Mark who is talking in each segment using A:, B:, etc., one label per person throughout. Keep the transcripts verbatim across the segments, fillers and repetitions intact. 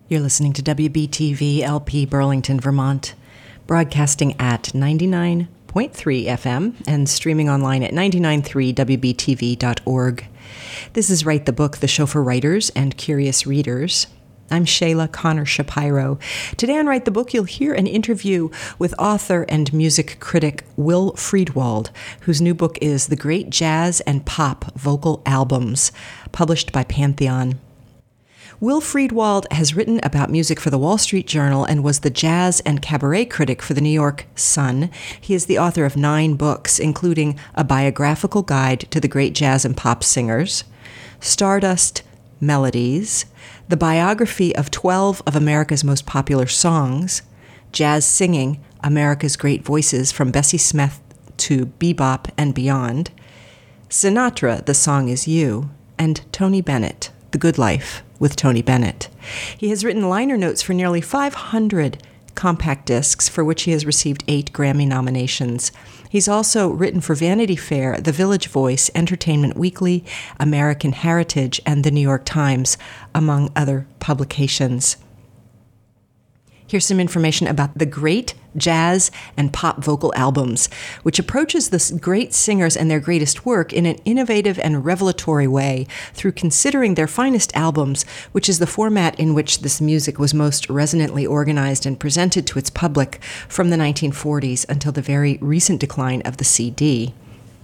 A: You're listening to W B T V L P Burlington, Vermont, broadcasting at ninety-nine point three F M and streaming online at nine nine three W B T V dot org. This is Write the Book, the show for writers and curious readers. I'm Shayla Connor Shapiro. Today on Write the Book, you'll hear an interview with author and music critic Will Friedwald, whose new book is The Great Jazz and Pop Vocal Albums, published by Pantheon. Will Friedwald has written about music for the Wall Street Journal and was the jazz and cabaret critic for the New York Sun. He is the author of nine books, including A Biographical Guide to the Great Jazz and Pop Singers, Stardust Melodies, the biography of twelve of America's most popular songs, Jazz Singing, America's Great Voices from Bessie Smith to Bebop and Beyond, Sinatra, The Song Is You, and Tony Bennett, The Good Life with Tony Bennett. He has written liner notes for nearly five hundred compact discs, for which he has received eight Grammy nominations. He's also written for Vanity Fair, The Village Voice, Entertainment Weekly, American Heritage, and The New York Times, among other publications. Here's some information about the Great Jazz and Pop Vocal Albums, which approaches the great singers and their greatest work in an innovative and revelatory way through considering their finest albums, which is the format in which this music was most resonantly organized and presented to its public from the nineteen forties until the very recent decline of the C D.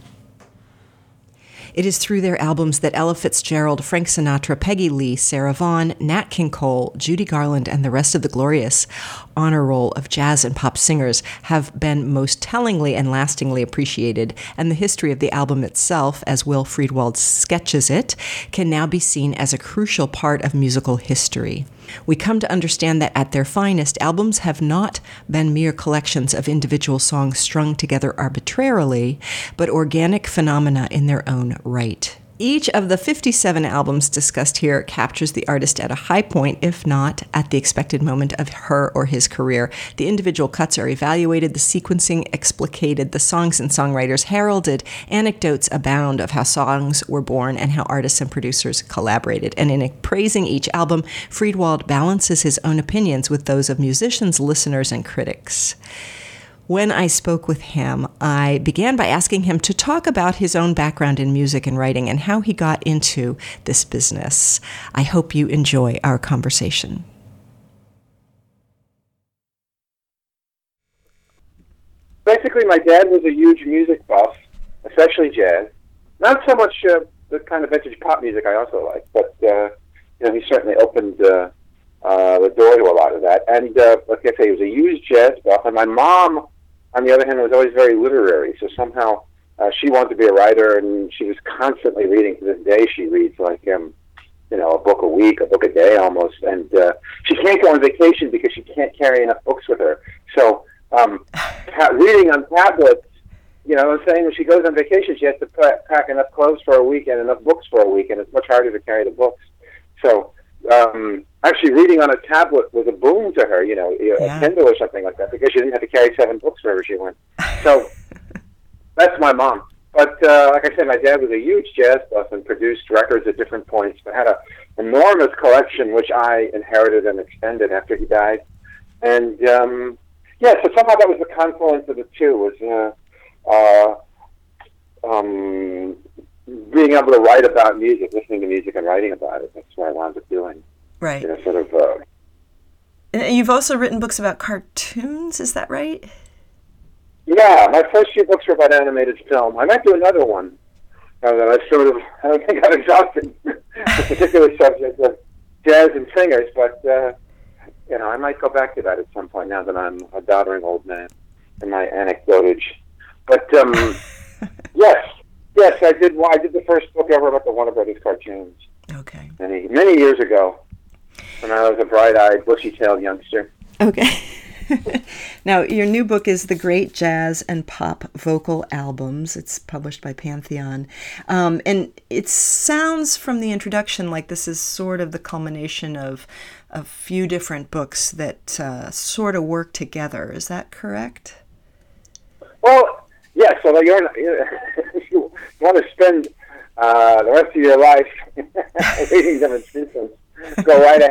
A: It is through their albums that Ella Fitzgerald, Frank Sinatra, Peggy Lee, Sarah Vaughan, Nat King Cole, Judy Garland, and the rest of the glorious honor roll of jazz and pop singers have been most tellingly and lastingly appreciated, and the history of the album itself, as Will Friedwald sketches it, can now be seen as a crucial part of musical history. We come to understand that at their finest, albums have not been mere collections of individual songs strung together arbitrarily, but organic phenomena in their own right. Each of the fifty-seven albums discussed here captures the artist at a high point, if not at the expected moment of her or his career. The individual cuts are evaluated, the sequencing explicated, the songs and songwriters heralded, anecdotes abound of how songs were born and how artists and producers collaborated. And in praising each album, Friedwald balances his own opinions with those of musicians, listeners, and critics. When I spoke with him, I began by asking him to talk about his own background in music and writing and how he got into this business. I hope you enjoy our conversation.
B: Basically, my dad was a huge music buff, especially jazz. Not so much uh, the kind of vintage pop music I also like, but uh, you know, he certainly opened uh, uh, the door to a lot of that. And uh, like I say, he was a huge jazz buff. And my mom, on the other hand, was always very literary, so somehow uh, she wanted to be a writer, and she was constantly reading. To this day, she reads like, um, you know, a book a week, a book a day almost, and uh, she can't go on vacation because she can't carry enough books with her. So um, ha- reading on tablets, you know what I'm saying, when she goes on vacation, she has to pa- pack enough clothes for a week and enough books for a week, and it's much harder to carry the books. So um, actually reading on a tablet was a boon to her, you know, yeah. a Kindle or something like that, because she didn't have to carry seven books wherever she went. So that's my mom. But uh, like I said, my dad was a huge jazz buff and produced records at different points, but had an enormous collection, which I inherited and extended after he died. And um, yeah, so somehow that was the confluence of the two, was uh, uh, um, being able to write about music, listening to music and writing about it. That's what I wound up doing.
A: Right.
B: You know, sort of. Uh,
A: and you've also written books about cartoons, is that right?
B: Yeah, my first few books were about animated film. I might do another one. Uh, I sort of, I don't think I've exhausted the particular subject of jazz and singers, but uh, you know, I might go back to that at some point now that I'm a doddering old man in my anecdotage. But um, yes. Yes, I did. Well, I did the first book ever about the Warner Brothers cartoons.
A: Okay.
B: Many, many years ago, when I was a bright-eyed, bushy-tailed youngster.
A: Okay. Now, your new book is The Great Jazz and Pop Vocal Albums. It's published by Pantheon. Um, and it sounds from the introduction like this is sort of the culmination of a few different books that uh, sort of work together. Is that correct?
B: Well, yes. So you're, if you want to spend uh, the rest of your life reading them in sequence, go right ahead.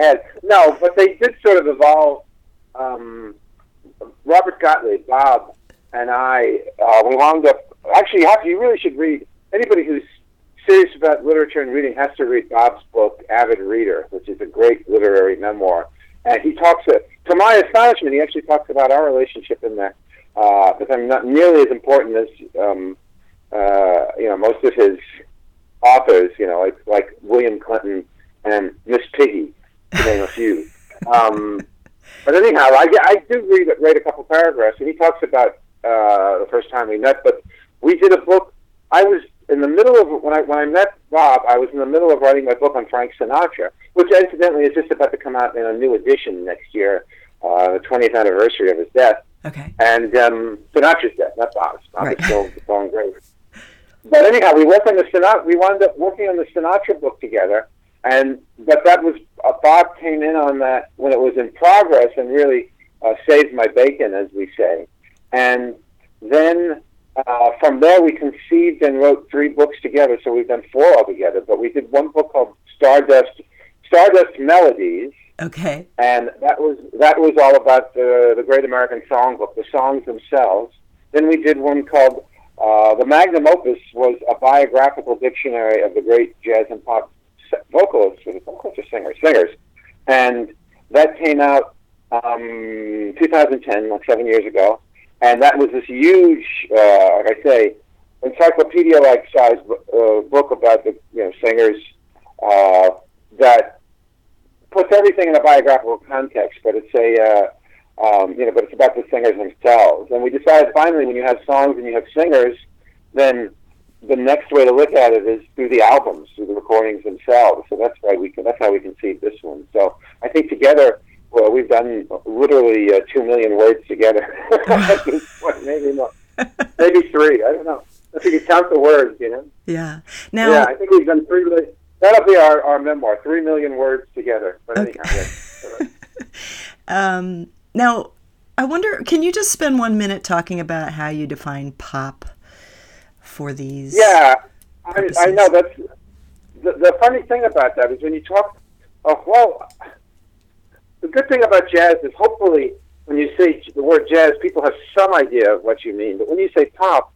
B: no, but they did sort of evolve. Um, Robert Gottlieb, Bob, and I, uh, we wound up. Actually, you, have, you really should read. Anybody who's serious about literature and reading has to read Bob's book, Avid Reader, which is a great literary memoir. And he talks, uh, to my astonishment, he actually talks about our relationship in there. Uh, but I'm not nearly as important as um, uh, you know most of his authors. You know, like like William Clinton and Miss Piggy, to name a few. Um, but anyhow, I, I do read read a couple paragraphs, and he talks about uh, the first time we met. But we did a book. I was in the middle of when I when I met Bob. I was in the middle of writing my book on Frank Sinatra, which incidentally is just about to come out in a new edition next year, uh, the twentieth anniversary of his death.
A: Okay.
B: And um, Sinatra's dead, not Bob's. Bob
A: right.
B: is still going great. But anyhow, we worked on the Sinatra. We wound up working on the Sinatra book together, and but that was uh, Bob came in on that when it was in progress and really uh, saved my bacon, as we say. And then uh, from there, we conceived and wrote three books together. So we've done four altogether. But we did one book called Stardust, Stardust Melodies.
A: Okay.
B: And that was that was all about the the Great American Songbook, the songs themselves. Then we did one called uh, the magnum opus was a biographical dictionary of the great jazz and pop vocalists, vocalists or singers, singers, and that came out um, two thousand ten, like seven years ago. And that was this huge, uh, like I say, encyclopedia-like size uh, book about the you know singers uh, that. Puts everything in a biographical context, but it's a, uh, um, you know, but it's about the singers themselves. And we decided finally, when you have songs and you have singers, then the next way to look at it is through the albums, through the recordings themselves. So that's why we can. That's how we conceived this one. So I think together, well, we've done literally uh, two million words together. At this point, maybe more, maybe three. I don't know. I think you count the words, you know.
A: Yeah. Now.
B: Yeah, I think we've done three million. That'll be our, our memoir, three million words together. But
A: okay.
B: anyhow, yeah.
A: um, now, I wonder, can you just spend one minute talking about how you define pop for these?
B: Yeah, I, I know. That's the, the funny thing about that is when you talk. Oh well, the good thing about jazz is hopefully when you say the word jazz, people have some idea of what you mean. But when you say pop,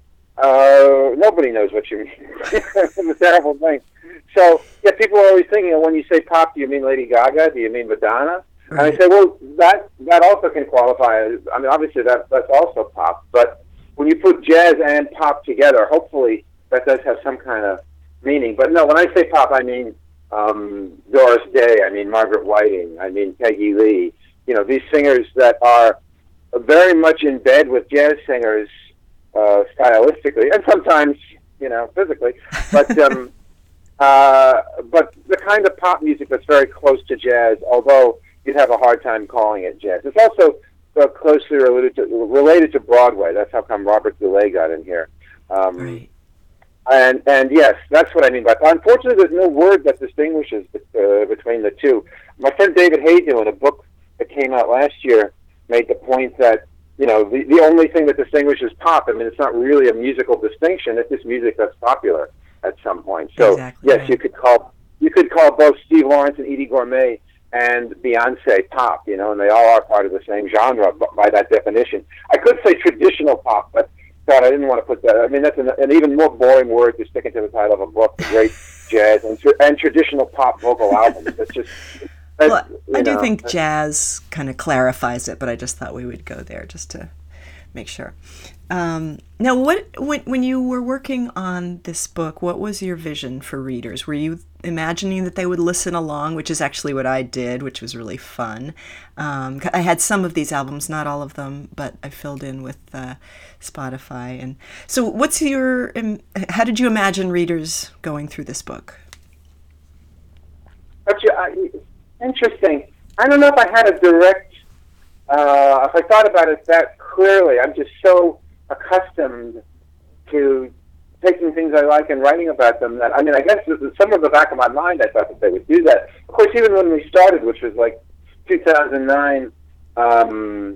B: uh, nobody knows what you mean. It's a terrible thing. So, yeah, people are always thinking, when you say pop, do you mean Lady Gaga? Do you mean Madonna? Right. And I say, well, that that also can qualify. I mean, obviously, that that's also pop. But when you put jazz and pop together, hopefully that does have some kind of meaning. But no, when I say pop, I mean um, Doris Day. I mean Margaret Whiting. I mean Peggy Lee. You know, these singers that are very much in bed with jazz singers uh, stylistically, and sometimes, you know, physically. But... Um, Uh, but the kind of pop music that's very close to jazz, although you'd have a hard time calling it jazz. It's also uh, closely related to, related to Broadway. That's how come Robert Goulet got in here. Um,
A: right.
B: And and yes, that's what I mean by pop. Unfortunately, there's no word that distinguishes uh, between the two. My friend David Haydu, in a book that came out last year, made the point that, you know, the, the only thing that distinguishes pop, I mean, it's not really a musical distinction. It's just music that's popular at some point. So
A: exactly,
B: yes,
A: right.
B: you could call you could call both Steve Lawrence and Eddie Gourmet and Beyonce pop, you know, and they all are part of the same genre by that definition. I could say traditional pop, but God, I didn't want to put that. I mean, that's an, an even more boring word to stick into the title of a book: the great jazz and, and traditional pop vocal albums. That's just. That's,
A: well, I do
B: know,
A: think jazz kind of clarifies it, but I just thought we would go there just to make sure. Um, now, what when when you were working on this book, what was your vision for readers? Were you imagining that they would listen along, which is actually what I did, which was really fun. Um, I had some of these albums, not all of them, but I filled in with uh, Spotify. And so, what's your? Um, how did you imagine readers going through this book?
B: Interesting. I don't know if I had a direct. Uh, if I thought about it that clearly, I'm just so accustomed to taking things I like and writing about them that, I mean, I guess some of the back of my mind, I thought that they would do that. Of course, even when we started, which was like two thousand nine, um,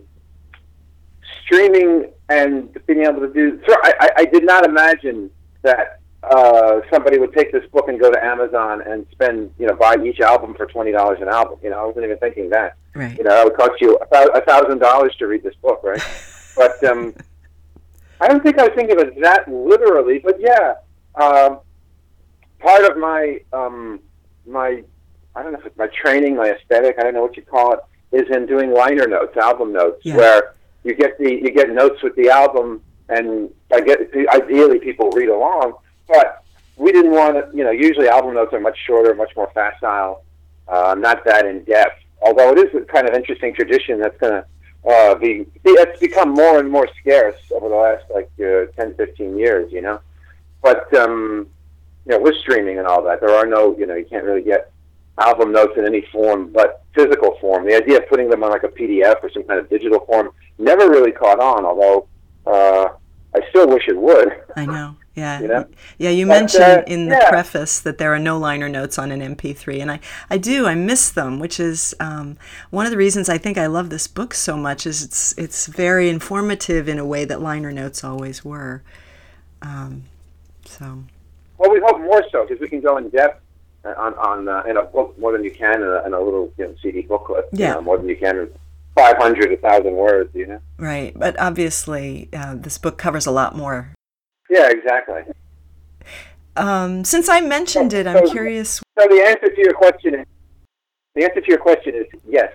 B: streaming and being able to do, so I, I, I did not imagine that uh, somebody would take this book and go to Amazon and spend, you know, buy each album for twenty dollars an album. You know, I wasn't even thinking that.
A: Right.
B: You know, it would cost you a thousand dollars to read this book, right? But um, I don't think I was thinking of it that literally. But yeah, um, part of my um, my I don't know if it's my training, my aesthetic, I don't know what you call it, is in doing liner notes, album notes, yeah. where you get the you get notes with the album, and I get ideally people read along. But we didn't want to, you know, usually album notes are much shorter, much more facile, uh, not that in depth. Although it is a kind of interesting tradition that's going to uh, be, it's become more and more scarce over the last like uh, ten, fifteen years, you know. But, um, you know, with streaming and all that, there are no, you know, you can't really get album notes in any form but physical form. The idea of putting them on like a P D F or some kind of digital form never really caught on, although uh, I still wish it would.
A: I know. Yeah,
B: you know?
A: yeah. You
B: but,
A: mentioned
B: uh,
A: in the
B: yeah.
A: preface that there are no liner notes on an M P three, and I, I do. I miss them, which is um, one of the reasons I think I love this book so much. Is it's it's very informative in a way that liner notes always were. Um, so.
B: Well, we hope more so because we can go in depth on on uh, in a book more than you can in a, in a little you know, C D booklet.
A: Yeah,
B: you know, more than you can in five hundred, a thousand words. You know.
A: Right, but obviously uh, this book covers a lot more.
B: Yeah, exactly.
A: Um, since I mentioned
B: so,
A: it, I'm
B: so,
A: curious.
B: So the answer to your question is the answer to your question is yes.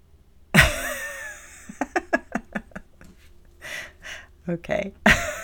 A: Okay.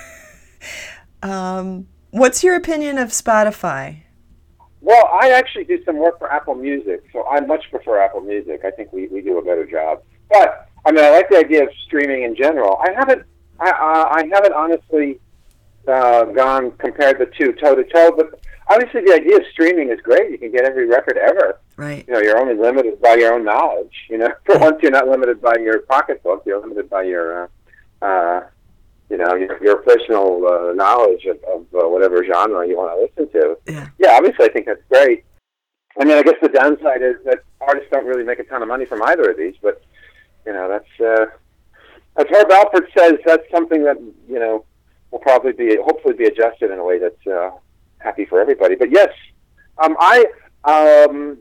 A: um, what's your opinion of Spotify?
B: Well, I actually do some work for Apple Music, so I much prefer Apple Music. I think we, we do a better job. But I mean, I like the idea of streaming in general. I haven't, I, uh, I haven't honestly uh, gone compared the two toe to toe. But obviously, the idea of streaming is great. You can get every record ever.
A: Right.
B: You know, you're only limited by your own knowledge. You know, for once, you're not limited by your pocketbook. You're limited by your, uh, uh, you know, your, your personal uh, knowledge of, of uh, whatever genre you want to listen to.
A: Yeah.
B: Yeah. Obviously, I think that's great. I mean, I guess the downside is that artists don't really make a ton of money from either of these, but. You know, that's, uh, as Herb Alpert says, that's something that, you know, will probably be, hopefully be adjusted in a way that's uh, happy for everybody. But yes, um, I, um,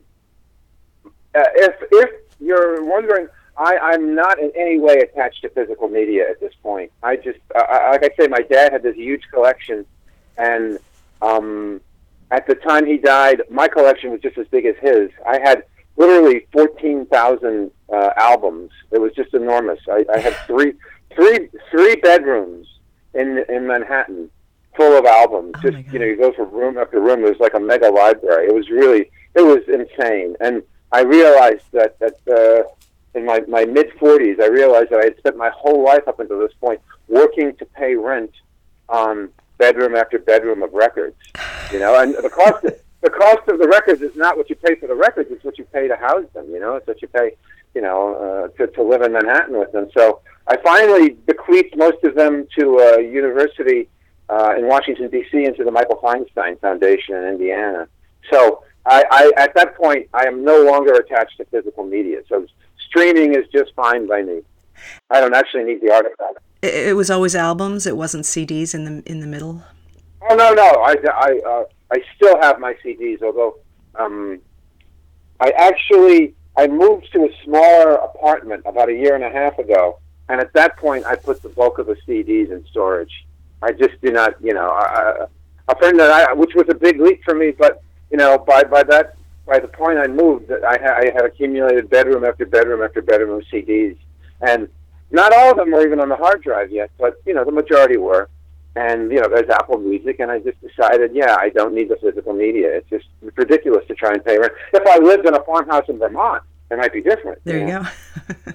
B: uh, if if you're wondering, I, I'm not in any way attached to physical media at this point. I just, uh, I, like I say, my dad had this huge collection, and um, at the time he died, my collection was just as big as his. I had literally fourteen thousand uh, albums. It was just enormous. I, I had three, three, three bedrooms in in Manhattan full of albums.
A: Oh
B: just you know, you go from room after room. It was like a mega library. It was really, it was insane. And I realized that that uh, in my my mid forties, I realized that I had spent my whole life up until this point working to pay rent on bedroom after bedroom of records. You know, and the cost. Of, The cost of the records is not what you pay for the records; it's what you pay to house them. You know, it's what you pay, you know, uh, to to live in Manhattan with them. So I finally bequeathed most of them to a university uh, in Washington D C and to the Michael Feinstein Foundation in Indiana. So I, I, at that point, I am no longer attached to physical media. So streaming is just fine by me. I don't actually need the artifact.
A: It, it was always albums. It wasn't C Ds in the in the middle.
B: Oh no, no, I, I, uh, I still have my C Ds. Although um, I actually I moved to a smaller apartment about a year and a half ago, and at that point I put the bulk of the C Ds in storage. I just do not, you know, I, a friend that I, which was a big leap for me, but you know, by by that by the point I moved, I, I had accumulated bedroom after bedroom after bedroom of C Ds, and not all of them were even on the hard drive yet, but you know, the majority were. And, you know, there's Apple Music, and I just decided, yeah, I don't need the physical media. It's just ridiculous to try and pay rent. If I lived in a farmhouse in Vermont, it might be different.
A: There you,
B: you know?
A: go.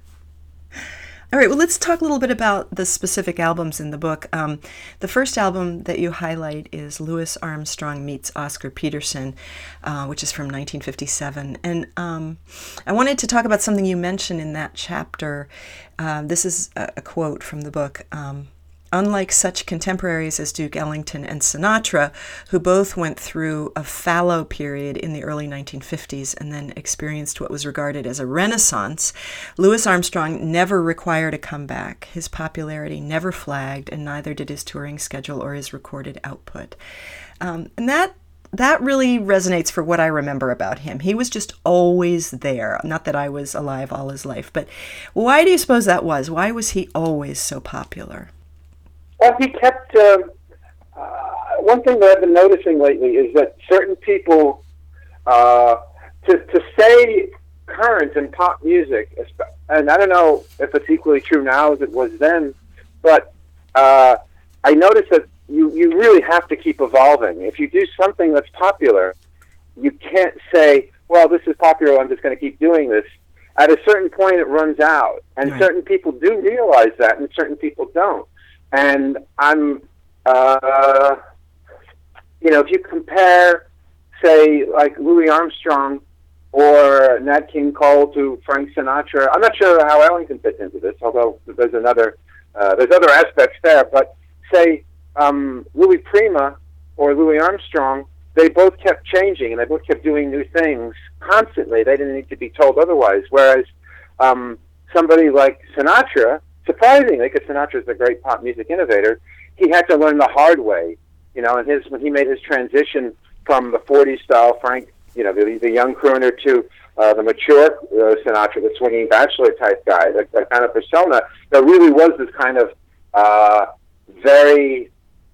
A: All right, well, let's talk a little bit about the specific albums in the book. Um, the first album that you highlight is Louis Armstrong Meets Oscar Peterson, uh, which is from nineteen fifty-seven. And um, I wanted to talk about something you mentioned in that chapter. Uh, this is a, a quote from the book. Um, Unlike such contemporaries as Duke Ellington and Sinatra, who both went through a fallow period in the early nineteen fifties and then experienced what was regarded as a renaissance, Louis Armstrong never required a comeback. His popularity never flagged, and neither did his touring schedule or his recorded output. Um, and that that really resonates for what I remember about him. He was just always there. Not that I was alive all his life, but why do you suppose that was? Why was he always so popular?
B: Well, he kept... Uh, uh, one thing that I've been noticing lately is that certain people... Uh, to, to stay current in pop music, and I don't know if it's equally true now as it was then, but uh, I noticed that you, you really have to keep evolving. If you do something that's popular, you can't say, well, this is popular, I'm just going to keep doing this. At a certain point, it runs out, and right. certain people do realize that, and certain people don't. And I'm, uh, you know, if you compare, say, like Louis Armstrong or Nat King Cole to Frank Sinatra, I'm not sure how Ellington fits into this, although there's another, uh, there's other aspects there, but say, Um, Louis Prima or Louis Armstrong, they both kept changing and they both kept doing new things constantly. They didn't need to be told otherwise. Whereas um, somebody like Sinatra, surprisingly, because Sinatra is a great pop music innovator, he had to learn the hard way. You know, and his when he made his transition from the forties style Frank, you know, the, the young crooner to uh, the mature uh, Sinatra, the swinging bachelor type guy, that, that kind of persona, there really was this kind of uh, very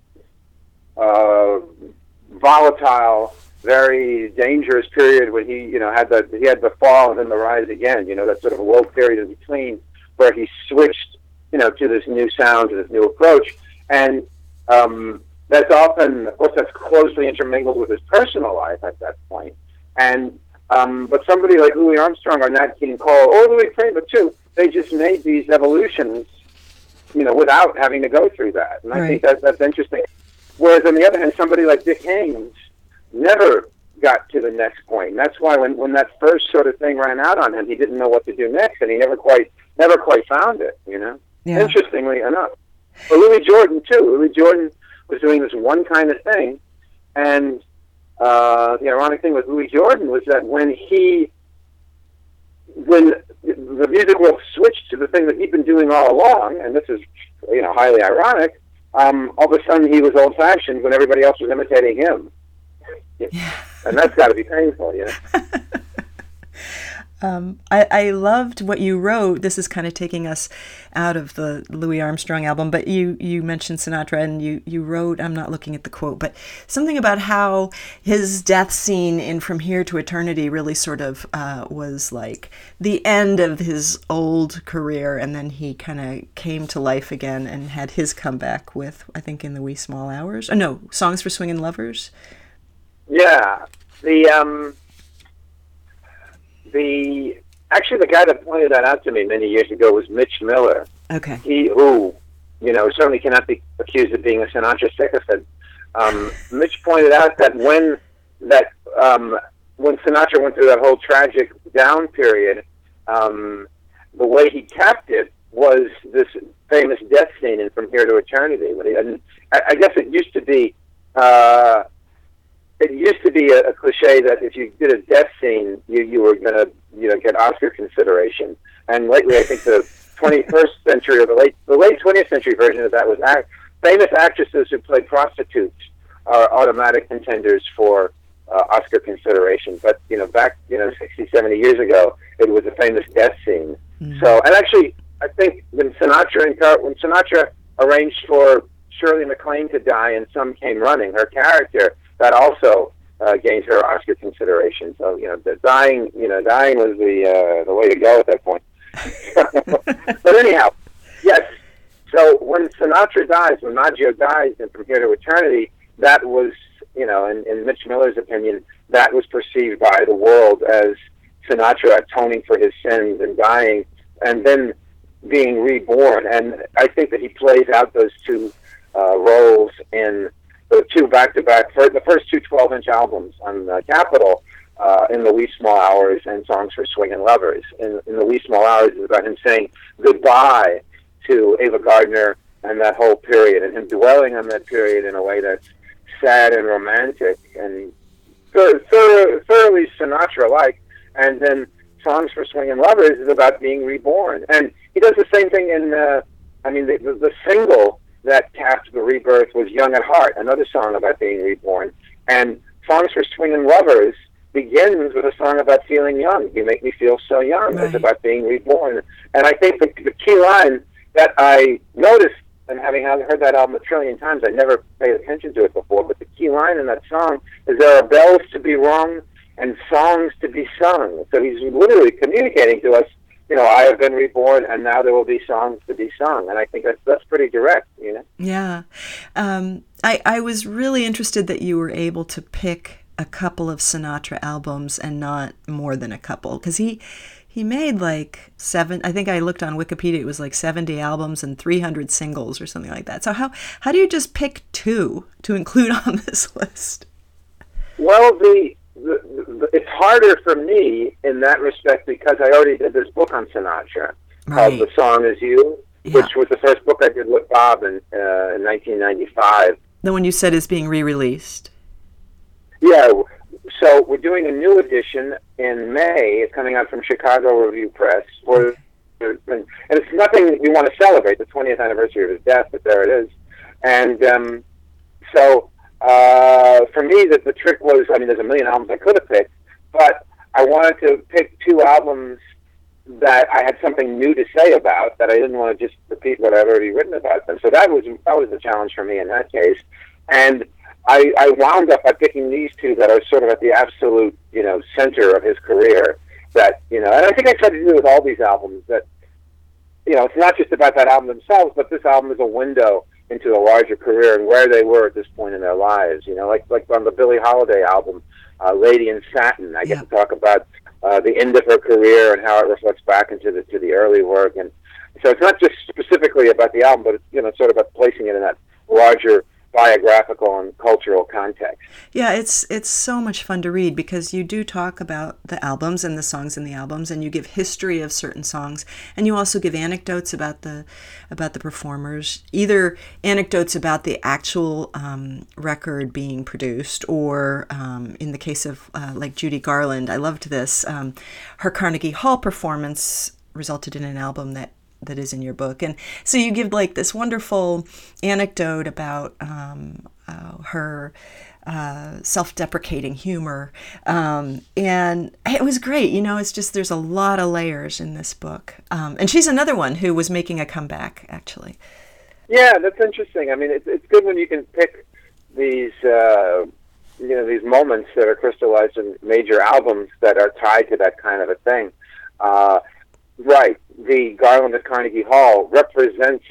B: Uh, volatile, very dangerous period when he, you know, had the he had the fall and then the rise again. You know, that sort of low period in between where he switched, you know, to this new sound and this new approach. And um, that's often, of course, that's closely intermingled with his personal life at that point. And um, but somebody like Louis Armstrong or Nat King Cole or Louis Prima too, they just made these evolutions, you know, without having to go through that. And I
A: right.
B: think that that's interesting. Whereas on the other hand, somebody like Dick Haymes never got to the next point. And that's why when, when that first sort of thing ran out on him, he didn't know what to do next, and he never quite never quite found it, you know? Yeah. Interestingly enough. But Louis Jordan, too. Louis Jordan was doing this one kind of thing, and uh, the ironic thing with Louis Jordan was that when he, when the music world switched to the thing that he'd been doing all along, and this is, you know, highly ironic, Um, all of a sudden he was old-fashioned when everybody else was imitating him. Yeah. And that's got to be painful, you know?
A: um, I, I loved what you wrote. This is kind of taking us out of the Louis Armstrong album, but you, you mentioned Sinatra, and you, you wrote, I'm not looking at the quote, but something about how his death scene in From Here to Eternity really sort of uh, was like the end of his old career, and then he kind of came to life again and had his comeback with, I think, In the Wee Small Hours. Oh, no, Songs for Swingin' Lovers.
B: Yeah. The, um... The actually the guy that pointed that out to me many years ago was Mitch Miller.
A: Okay.
B: He who, you know, certainly cannot be accused of being a Sinatra sycophant. Um, Mitch pointed out that when that um, when Sinatra went through that whole tragic down period, um, the way he capped it was this famous death scene in From Here to Eternity. And I, I guess it used to be. Uh, It used to be a, a cliche that if you did a death scene, you, you were going to, you know, get Oscar consideration. And lately, I think the twenty-first century or the late the late twentieth century version of that was act, famous actresses who played prostitutes are automatic contenders for uh, Oscar consideration. But you know, back you know sixty, seventy years ago, it was a famous death scene. Mm-hmm. So, and actually, I think when Sinatra and Car- when Sinatra arranged for Shirley MacLaine to die and Some Came Running, her character, that also uh, gained her Oscar consideration. So you know, the dying, you know, dying was the uh, the way to go at that point. But anyhow, yes. So when Sinatra dies, when Maggio dies, and From Here to Eternity, that was, you know, in, in Mitch Miller's opinion, that was perceived by the world as Sinatra atoning for his sins and dying, and then being reborn. And I think that he plays out those two uh, roles in the two back-to-back, the first two twelve-inch albums on uh, Capitol, uh, In the Wee Small Hours and Songs for Swingin' Lovers. In, in the Wee Small Hours is about him saying goodbye to Ava Gardner and that whole period, and him dwelling on that period in a way that's sad and romantic and thor- thor- thoroughly Sinatra-like. And then Songs for Swingin' Lovers is about being reborn. And he does the same thing in, uh, I mean, the, the, the single that capped the rebirth was Young at Heart, another song about being reborn. And Songs for Swingin' Lovers begins with a song about feeling young. You make me feel so young.
A: Right.
B: It's about being reborn. And I think the, the key line that I noticed, and having heard that album a trillion times, I never paid attention to it before, but the key line in that song is there are bells to be rung and songs to be sung. So he's literally communicating to us, you know, I have been reborn, and now there will be songs to be sung. And I think that's, that's pretty direct, you know?
A: Yeah. Um, I, I was really interested that you were able to pick a couple of Sinatra albums and not more than a couple, because he he made like seven, I think I looked on Wikipedia, it was like seventy albums and three hundred singles or something like that. So how, how do you just pick two to include on this list?
B: Well, the, the, the it's harder for me in that respect because I already did this book on Sinatra
A: Right.
B: called The Song Is You,
A: Yeah.
B: which was the first book I did with Bob in, uh, in nineteen ninety-five.
A: The one you said is being re-released.
B: Yeah, so we're doing a new edition in May. It's coming out from Chicago Review Press. For, and it's nothing that we want to celebrate, the twentieth anniversary of his death, but there it is. And um, so uh, for me, the, the trick was, I mean, there's a million albums I could have picked, but I wanted to pick two albums that I had something new to say about, that I didn't want to just repeat what I've already written about them. So that was that was the challenge for me in that case. And I, I wound up by picking these two that are sort of at the absolute, you know, center of his career. That, you know, and I think I tried to do with all these albums that, you know, it's not just about that album themselves, but this album is a window into a larger career and where they were at this point in their lives. You know, like like on the Billie Holiday album, uh, Lady in Satin, I get
A: Yeah.
B: to talk about uh, the end of her career and how it reflects back into the to the early work. And so it's not just specifically about the album, but it's, you know, sort of about placing it in that larger biographical and cultural context.
A: Yeah, it's it's so much fun to read because you do talk about the albums and the songs in the albums, and you give history of certain songs, and you also give anecdotes about the about the performers, either anecdotes about the actual um, record being produced, or um, in the case of uh, like Judy Garland, I loved this. Um, her Carnegie Hall performance resulted in an album that that is in your book. And so you give like this wonderful anecdote about um, uh, her uh, self-deprecating humor. Um, and it was great. You know, it's just, there's a lot of layers in this book. Um, and she's another one who was making a comeback, actually.
B: Yeah, that's interesting. I mean, it's, it's good when you can pick these, uh, you know, these moments that are crystallized in major albums that are tied to that kind of a thing. Uh, right. The Garland at Carnegie Hall represents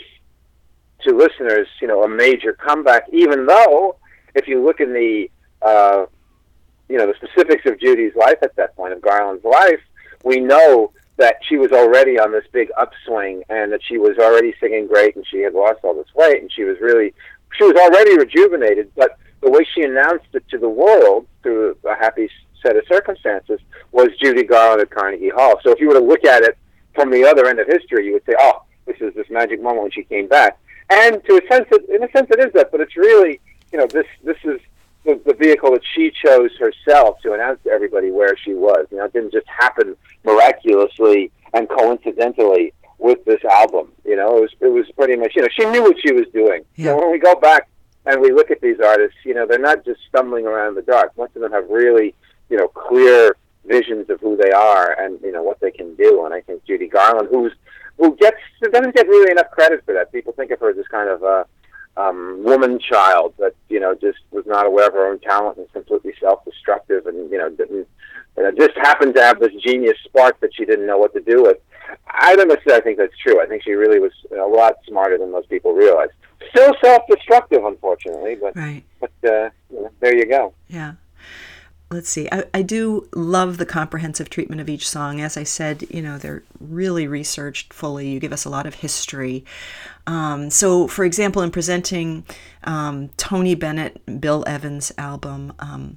B: to listeners, you know, a major comeback, even though if you look in the, uh, you know, the specifics of Judy's life at that point, of Garland's life, we know that she was already on this big upswing and that she was already singing great and she had lost all this weight and she was really, she was already rejuvenated, but the way she announced it to the world through a happy set of circumstances was Judy Garland at Carnegie Hall. So if you were to look at it from the other end of history, you would say, oh, this is this magic moment when she came back. And to a sense, it, in a sense it is that, but it's really, you know, this this is the, the vehicle that she chose herself to announce to everybody where she was. You know, it didn't just happen miraculously and coincidentally with this album. You know, it was it was pretty much, you know, she knew what she was doing.
A: Yeah.
B: So when we go back and we look at these artists, you know, they're not just stumbling around in the dark. Most of them have really, you know, clear visions of who they are and, you know, what they can do. And I think Judy Garland, who's who gets doesn't get really enough credit for that. People think of her as this kind of uh, um, woman child that, you know, just was not aware of her own talent and completely self-destructive and, you know, didn't you know, just happened to have this genius spark that she didn't know what to do with. I don't necessarily think that's true. I think she really was a lot smarter than most people realize. Still self-destructive, unfortunately, but
A: Right.
B: but uh, you know, there you go.
A: Yeah. Let's see. I, I do love the comprehensive treatment of each song. As I said, you know, they're really researched fully. You give us a lot of history. Um, so, for example, in presenting um, Tony Bennett, Bill Evans' album, um,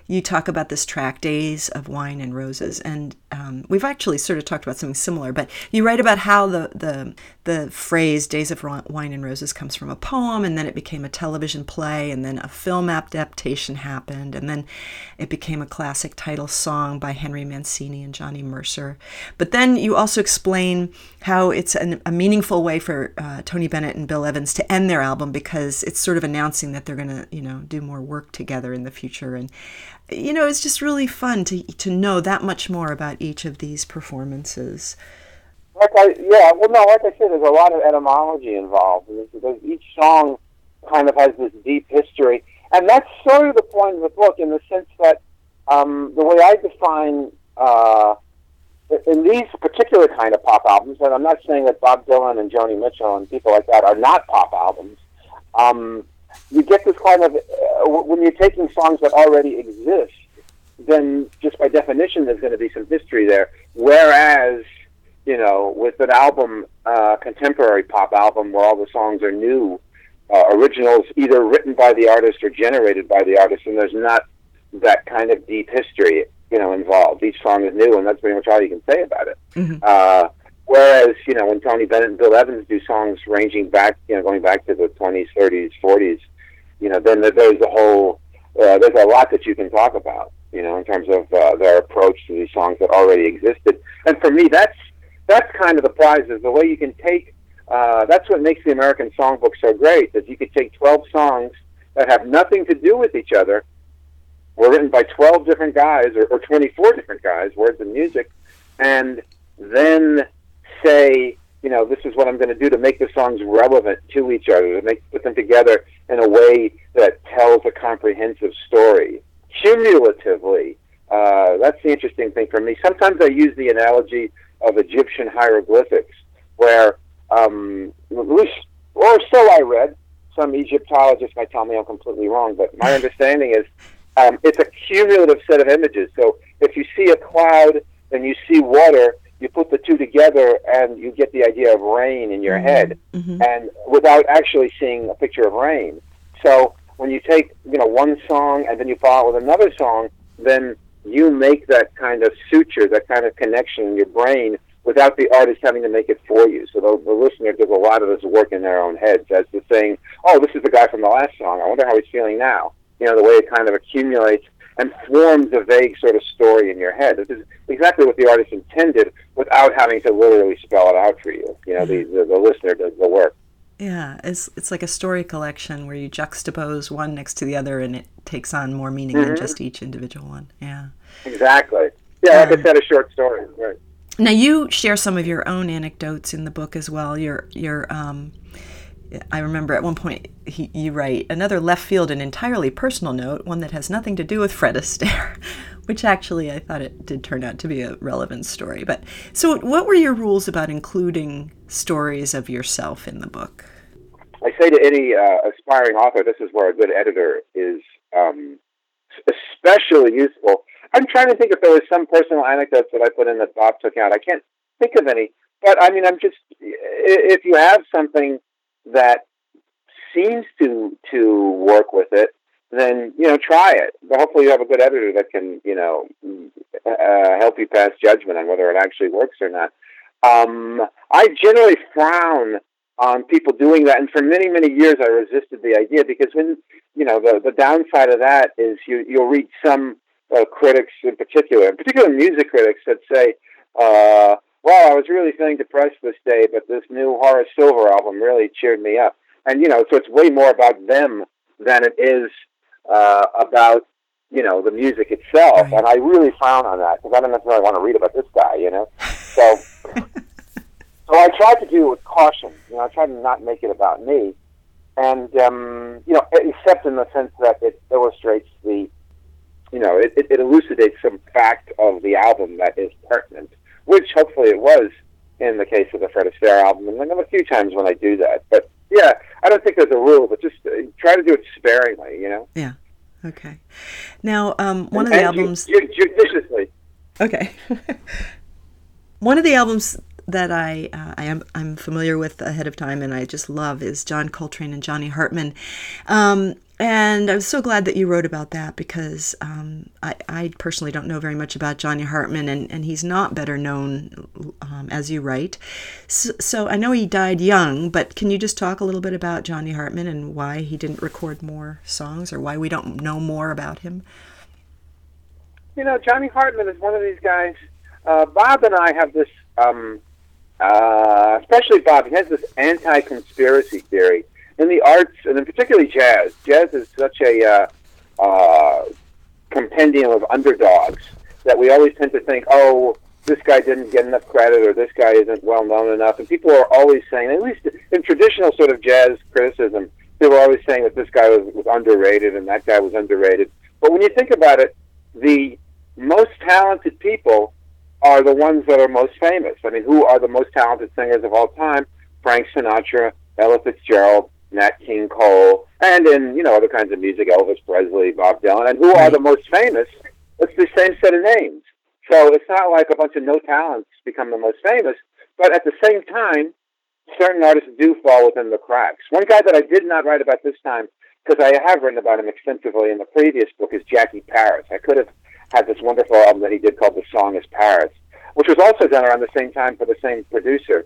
A: you talk about this track, Days of Wine and Roses, and um, we've actually sort of talked about something similar, but you write about how the, the, the phrase Days of Wine and Roses comes from a poem, and then it became a television play, and then a film adaptation happened, and then it became a classic title song by Henry Mancini and Johnny Mercer. But then you also explain how it's an, a meaningful way for uh, Tony Bennett and Bill Evans to end their album, because it's sort of announcing that they're going to, you know, do more work together in the future. And, you know, it's just really fun to to know that much more about each of these performances.
B: Like I, yeah, well, no, like I said, there's a lot of etymology involved. There's, each song kind of has this deep history. And that's sort of the point of the book, in the sense that um, the way I define, uh, in these particular kind of pop albums, and I'm not saying that Bob Dylan and Joni Mitchell and people like that are not pop albums, um, you get this kind of, uh, when you're taking songs that already exist, then just by definition there's going to be some history there. Whereas, you know, with an album, uh, contemporary pop album, where all the songs are new, uh, originals either written by the artist or generated by the artist, and there's not that kind of deep history, you know, involved. Each song is new, and that's pretty much all you can say about it. Mm-hmm. Uh, whereas, you know, when Tony Bennett and Bill Evans do songs ranging back, you know, going back to the twenties, thirties, forties, you know, then there's a whole, uh, there's a lot that you can talk about, you know, in terms of uh, their approach to these songs that already existed. And for me, that's that's kind of the prize, is the way you can take, uh, that's what makes the American Songbook so great, is you could take twelve songs that have nothing to do with each other, were written by twelve different guys, or, or twenty-four different guys, words and music, and then say, you know, this is what I'm going to do to make the songs relevant to each other, to make put them together in a way that tells a comprehensive story. Cumulatively, uh, that's the interesting thing for me. Sometimes I use the analogy of Egyptian hieroglyphics, where, um, at least, or so I read, some Egyptologists might tell me I'm completely wrong, but my understanding is um, it's a cumulative set of images. So if you see a cloud and you see water, you put the two together and you get the idea of rain in your mm-hmm. head, mm-hmm. and without actually seeing a picture of rain. So when you take, you know, one song and then you follow it with another song, then you make that kind of suture, that kind of connection in your brain without the artist having to make it for you. So the, the listener does a lot of this work in their own heads, as to saying, oh, this is the guy from the last song. I wonder how he's feeling now. You know, the way it kind of accumulates and forms a vague sort of story in your head. This is exactly what the artist intended, without having to literally spell it out for you. You know, the, the, the listener does the work.
A: Yeah, it's it's like a story collection where you juxtapose one next to the other, and it takes on more meaning mm-hmm. than just each individual one. Yeah.
B: Exactly. Yeah, like um, I said, a short story. Right.
A: Now, you share some of your own anecdotes in the book as well. Your your um, I remember at one point he, you write, another left field and entirely personal note, one that has nothing to do with Fred Astaire, which actually I thought it did turn out to be a relevant story. But so what were your rules about including stories of yourself in the book?
B: I say to any uh, aspiring author, this is where a good editor is um, especially useful. I'm trying to think if there was some personal anecdotes that I put in that Bob took out. I can't think of any. But, I mean, I'm just, if you have something that seems to to work with it, then, you know, try it. But hopefully you have a good editor that can, you know, uh, help you pass judgment on whether it actually works or not. Um, I generally frown on people doing that, and for many, many years I resisted the idea, because when, you know, the, the downside of that is you, you'll read some uh, critics in particular, in particular music critics, that say, uh, well, I was really feeling depressed this day, but this new Horace Silver album really cheered me up. And, you know, so it's way more about them than it is uh, about, you know, the music itself. Right. And I really frown on that, because I don't necessarily want to read about this guy, you know. So so I tried to do it with caution. You know, I tried to not make it about me. And, um, you know, except in the sense that it illustrates the, you know, it, it, it elucidates some fact of the album that is pertinent, which hopefully it was in the case of the Fred Astaire album. And there are a few times when I do that. But, yeah, I don't think there's a rule, but just uh, try to do it sparingly, you know?
A: Yeah. Okay. Now, um, one and, of the albums...
B: Ju- judiciously.
A: Okay. One of the albums that I uh, I am I'm familiar with ahead of time and I just love is John Coltrane and Johnny Hartman. Um, And I'm so glad that you wrote about that because um, I, I personally don't know very much about Johnny Hartman, and, and he's not better known um, as you write. So, so I know he died young, but can you just talk a little bit about Johnny Hartman and why he didn't record more songs, or why we don't know more about him?
B: You know, Johnny Hartman is one of these guys. Uh, Bob and I have this, um, uh, especially Bob, he has this anti-conspiracy theory. In the arts, and in particularly jazz, jazz is such a uh, uh, compendium of underdogs that we always tend to think, oh, this guy didn't get enough credit, or this guy isn't well known enough. And people are always saying, at least in traditional sort of jazz criticism, they were always saying that this guy was, was underrated and that guy was underrated. But when you think about it, the most talented people are the ones that are most famous. I mean, who are the most talented singers of all time? Frank Sinatra, Ella Fitzgerald, Nat King Cole, and in, you know, other kinds of music, Elvis Presley, Bob Dylan. And who are the most famous? It's the same set of names. So it's not like a bunch of no talents become the most famous, but at the same time, certain artists do fall within the cracks. One guy that I did not write about this time, because I have written about him extensively in the previous book, is Jackie Paris. I could have had this wonderful album that he did called The Song is Paris, which was also done around the same time for the same producer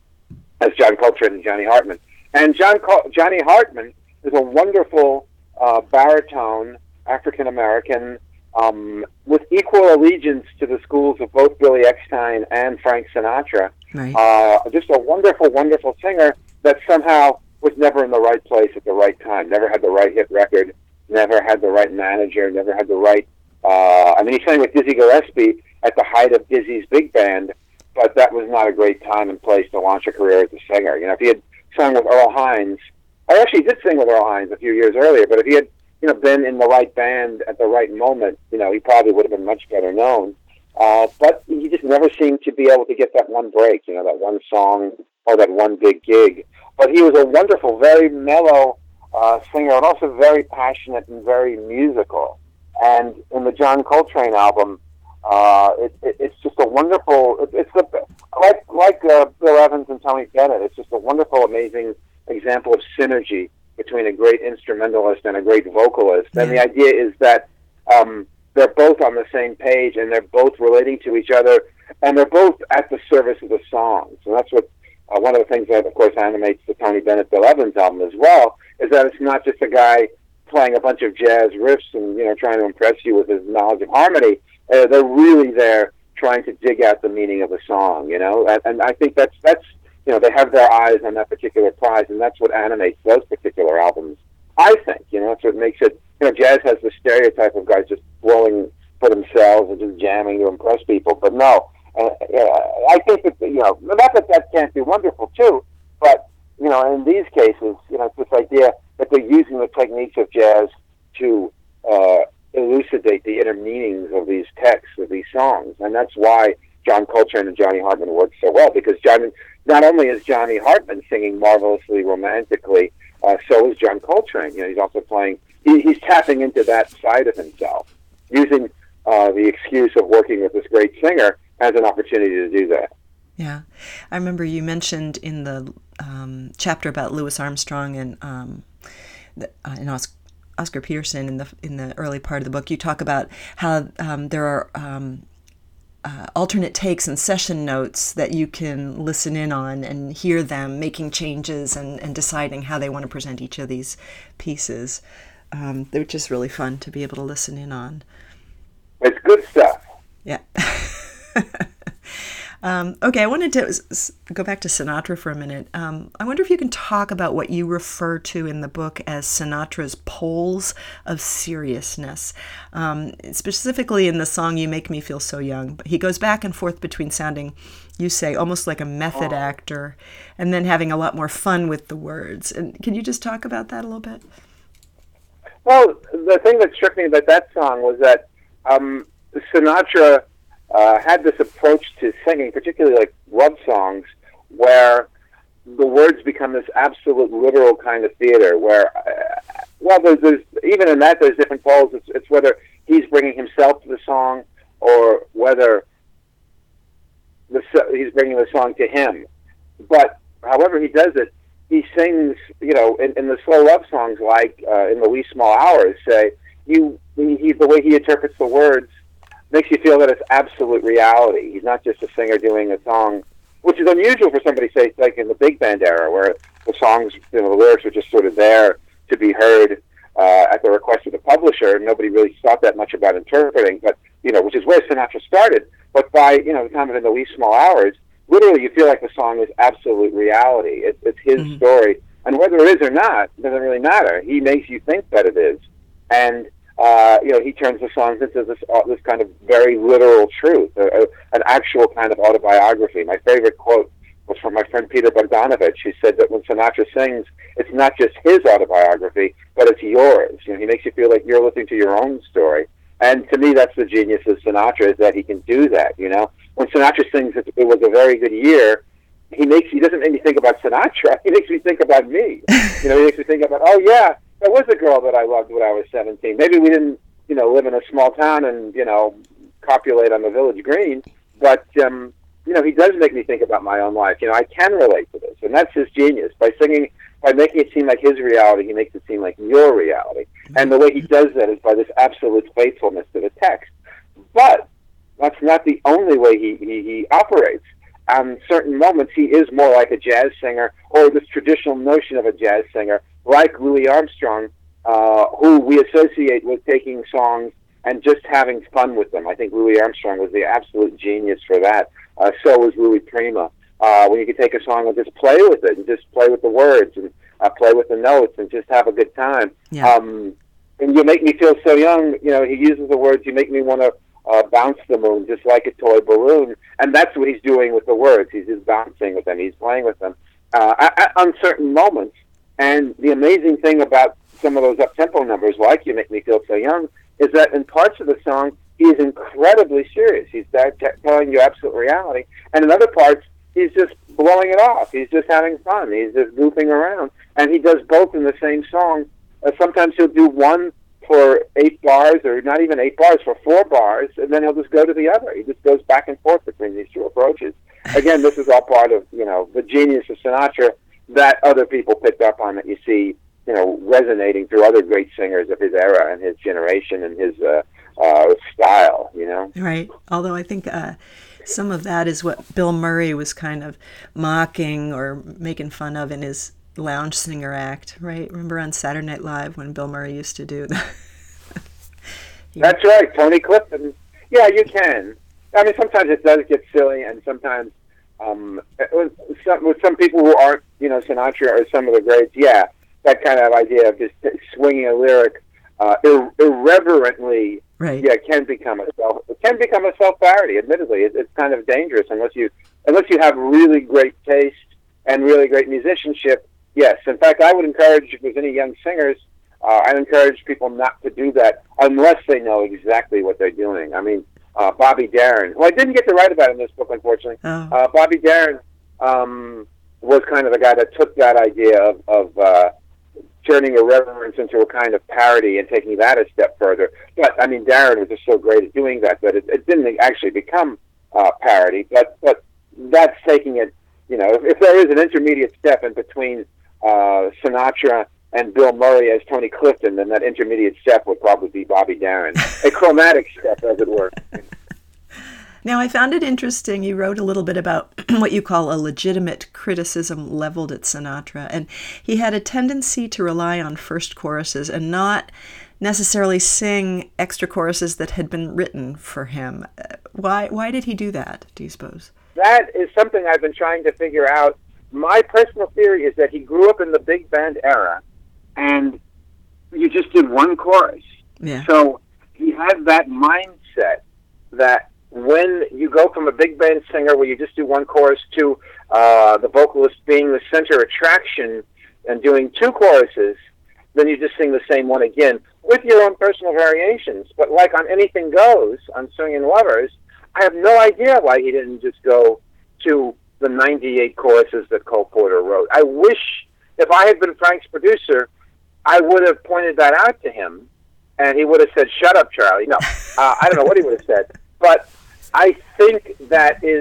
B: as John Coltrane and Johnny Hartman. And John Col- Johnny Hartman is a wonderful uh, baritone, African-American, um, with equal allegiance to the schools of both Billy Eckstine and Frank Sinatra.
A: Right.
B: Uh, just a wonderful, wonderful singer that somehow was never in the right place at the right time, never had the right hit record, never had the right manager, never had the right... Uh, I mean, he sang with Dizzy Gillespie at the height of Dizzy's big band, but that was not a great time and place to launch a career as a singer. You know, if he had sung with Earl Hines. I actually did sing with Earl Hines a few years earlier, but if he had, you know, been in the right band at the right moment, you know, he probably would have been much better known. Uh, but he just never seemed to be able to get that one break, you know, that one song or that one big gig. But he was a wonderful, very mellow uh, singer, and also very passionate and very musical. And in the John Coltrane album, Uh, it, it, it's just a wonderful. It, it's a, like like uh, Bill Evans and Tony Bennett. It's just a wonderful, amazing example of synergy between a great instrumentalist and a great vocalist. Yeah. And the idea is that um, they're both on the same page, and they're both relating to each other, and they're both at the service of the song. So that's what uh, one of the things that, of course, animates the Tony Bennett Bill Evans album as well, is that it's not just a guy playing a bunch of jazz riffs and, you know, trying to impress you with his knowledge of harmony. Uh, they're really there trying to dig out the meaning of the song, you know, and, and I think that's, that's, you know, they have their eyes on that particular prize, and that's what animates those particular albums, I think, you know, that's what makes it, you know, jazz has the stereotype of guys just blowing for themselves and just jamming to impress people, but no, uh, uh, I think that, you know, not that that can't be wonderful too, but, you know, in these cases, you know, it's this idea that they're using the techniques of jazz to, uh, elucidate the inner meanings of these texts, of these songs. And that's why John Coltrane and Johnny Hartman work so well, because John, not only is Johnny Hartman singing marvelously romantically, uh, so is John Coltrane. You know, he's also playing, he, he's tapping into that side of himself, using uh, the excuse of working with this great singer as an opportunity to do that.
A: Yeah. I remember you mentioned in the um, chapter about Louis Armstrong and, um, the, uh, and Oscar, Oscar Peterson in the in the early part of the book, you talk about how um, there are um, uh, alternate takes and session notes that you can listen in on and hear them making changes and, and deciding how they want to present each of these pieces. Um, they're just really fun to be able to listen in on.
B: It's good stuff.
A: Yeah. Um, okay, I wanted to s- go back to Sinatra for a minute. Um, I wonder if you can talk about what you refer to in the book as Sinatra's poles of seriousness. Um, specifically in the song You Make Me Feel So Young. He goes back and forth between sounding, you say, almost like a method oh. actor, and then having a lot more fun with the words. And can you just talk about that a little bit?
B: Well, the thing that struck me about that song was that um, Sinatra Uh, had this approach to singing, particularly like love songs, where the words become this absolute literal kind of theater. Where, uh, well, there's, there's even in that there's different poles. It's, it's whether he's bringing himself to the song, or whether the he's bringing the song to him. But however he does it, he sings, you know, in, in the slow love songs like uh, in the wee small hours, say, you, he, the way he interprets the words makes you feel that it's absolute reality. He's not just a singer doing a song, which is unusual for somebody, say, like in the big band era, where the songs, you know, the lyrics were just sort of there to be heard uh, at the request of the publisher. Nobody really thought that much about interpreting, but, you know, which is where Sinatra started. But by, you know, kind of in the wee small hours, literally you feel like the song is absolute reality. It, it's his mm-hmm. story. And whether it is or not, it doesn't really matter. He makes you think that it is. And, uh, you know, he turns the songs into this uh, this kind of very literal truth, uh, uh, an actual kind of autobiography. My favorite quote was from my friend Peter Bogdanovich. He said that when Sinatra sings, it's not just his autobiography, but it's yours. You know, he makes you feel like you're listening to your own story. And to me, that's the genius of Sinatra, is that he can do that, you know. When Sinatra sings it, it was a very good year, he makes he doesn't make me think about Sinatra. He makes me think about me. You know, he makes me think about, oh, yeah, there was a girl that I loved when I was seventeen. Maybe we didn't, you know, live in a small town and, you know, copulate on the village green, but, um, you know, he does make me think about my own life. You know, I can relate to this, and that's his genius. By singing, by making it seem like his reality, he makes it seem like your reality. And the way he does that is by this absolute faithfulness to the text. But that's not the only way he, he, he operates. On certain moments, he is more like a jazz singer, or this traditional notion of a jazz singer, like Louis Armstrong, uh, who we associate with taking songs and just having fun with them. I think Louis Armstrong was the absolute genius for that. Uh, so was Louis Prima. Uh, when you could take a song and just play with it, and just play with the words, and uh, play with the notes, and just have a good time.
A: Yeah.
B: Um, and You Make Me Feel So Young, you know, he uses the words, you make me want to uh, bounce the moon just like a toy balloon. And that's what he's doing with the words. He's just bouncing with them. He's playing with them uh, on certain moments. And the amazing thing about some of those up-tempo numbers, like You Make Me Feel So Young, is that in parts of the song, he is incredibly serious. He's there t- telling you absolute reality. And in other parts, he's just blowing it off. He's just having fun. He's just goofing around. And he does both in the same song. Uh, sometimes he'll do one for eight bars, or not even eight bars, for four bars, and then he'll just go to the other. He just goes back and forth between these two approaches. Again, this is all part of, you know, the genius of Sinatra that other people picked up on, that you see, you know, resonating through other great singers of his era and his generation and his uh, uh, style, you know?
A: Right. Although I think uh, some of that is what Bill Murray was kind of mocking or making fun of in his lounge singer act, right? Remember on Saturday Night Live when Bill Murray used to do that?
B: That's right, Tony Clifton. Yeah, you can. I mean, sometimes it does get silly, and sometimes um, with, some, with some people who aren't, you know, Sinatra or some of the greats, yeah, that kind of idea of just swinging a lyric uh, ir- irreverently,
A: right.
B: yeah, can become a self it can become a self parody. Admittedly, it, it's kind of dangerous unless you unless you have really great taste and really great musicianship. Yes, in fact, I would encourage, if there's any young singers, uh, I'd encourage people not to do that unless they know exactly what they're doing. I mean, uh, Bobby Darin, who I didn't get to write about in this book, unfortunately.
A: Oh.
B: Uh, Bobby Darin um, was kind of the guy that took that idea of, of uh, turning irreverence into a kind of parody and taking that a step further. But, I mean, Darin was just so great at doing that that it, it didn't actually become uh, parody. But, but that's taking it, you know, if, if there is an intermediate step in between Uh, Sinatra and Bill Murray as Tony Clifton, then that intermediate step would probably be Bobby Darin. A chromatic step, as it were.
A: Now, I found it interesting. You wrote a little bit about what you call a legitimate criticism leveled at Sinatra, and he had a tendency to rely on first choruses and not necessarily sing extra choruses that had been written for him. Why, why did he do that, do you suppose?
B: That is something I've been trying to figure out. My personal theory is that he grew up in the big band era, and you just did one chorus.
A: Yeah.
B: So he had that mindset that when you go from a big band singer where you just do one chorus to uh, the vocalist being the center attraction and doing two choruses, then you just sing the same one again with your own personal variations. But like on Anything Goes, on Swingin' Lovers, I have no idea why he didn't just go to the ninety-eight choruses that Cole Porter wrote. I wish, if I had been Frank's producer, I would have pointed that out to him, and he would have said, "Shut up, Charlie." No, uh, I don't know what he would have said, but I think that is